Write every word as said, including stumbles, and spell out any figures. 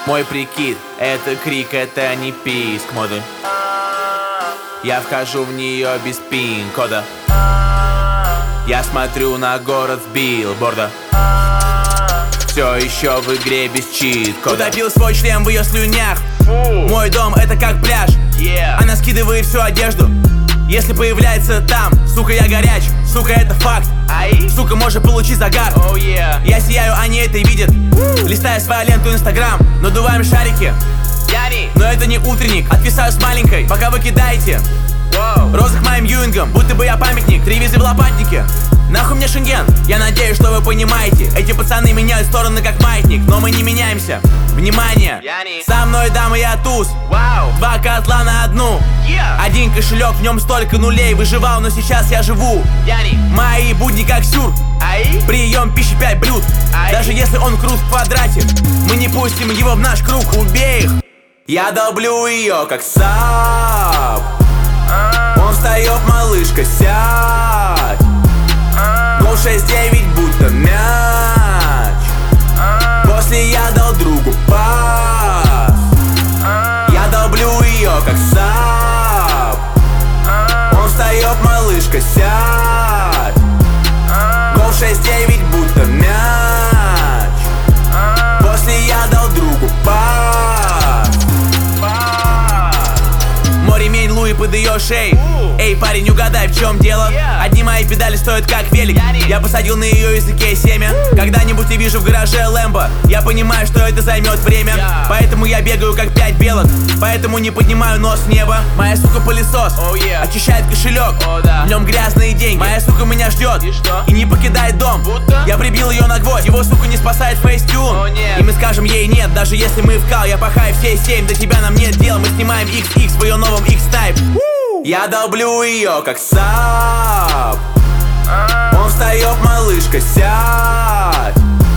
Мой прикид, это крик, это не писк моды. Я вхожу в нее без пин-кода. Я смотрю на город с билборда. Все еще в игре без чит-кода. Утопил свой член в ее слюнях. Мой дом это как пляж. Она скидывает всю одежду. Если появляется там, сука, я горяч. Сука, это факт. Сука, может получить загар. oh, yeah. Я сияю, они это видят. Листая свою ленту инстаграм, надуваем шарики. Но это не утренник, отвисаю с маленькой, пока вы кидаете розы к моим юингам, будто бы я памятник. Три визы в лопатнике. Нахуй мне Шенген, я надеюсь, что вы понимаете. Эти пацаны меняют стороны как маятник, но мы не меняемся. Внимание, со мной дама, я туз. Два козла на одну. Один кошелек, в нем столько нулей. Выживал, но сейчас я живу. Мои будни как сюр. Прием пищи пять блюд. Даже если он крут в квадрате, мы не пустим его в наш круг. Убей их. Я долблю ее как сап. Он встает, малышка, сядь. Гол шесть девять, будто мяч. После я дал другу пас. Я долблю ее как сап. Он встает, малышка, сядь. Гол шесть девять, будто мяч. После я дал другу пас. Мой ремень Луи под ее шеей. Эй, парень, угадай, в чем дело? Одни мои педали стоят как велик. Я посадил на ее языке семя. Когда-нибудь я вижу в гараже Лэмбо. Я понимаю, что это займет время. Поэтому я бегаю как пять белок. Поэтому не поднимаю нос в небо. Моя сука пылесос очищает кошелек. В нем грязные деньги. Моя сука меня ждет и не покидает дом. Я прибил ее на гвоздь. Его сука не спасает фейстюн. И мы скажем ей нет, даже если мы в кал. Я пахаю все семь, до тебя нам нет дела. Мы снимаем икс икс в ее новом X-Type. Я долблю ее как сап. Он встает, малышка, сядь.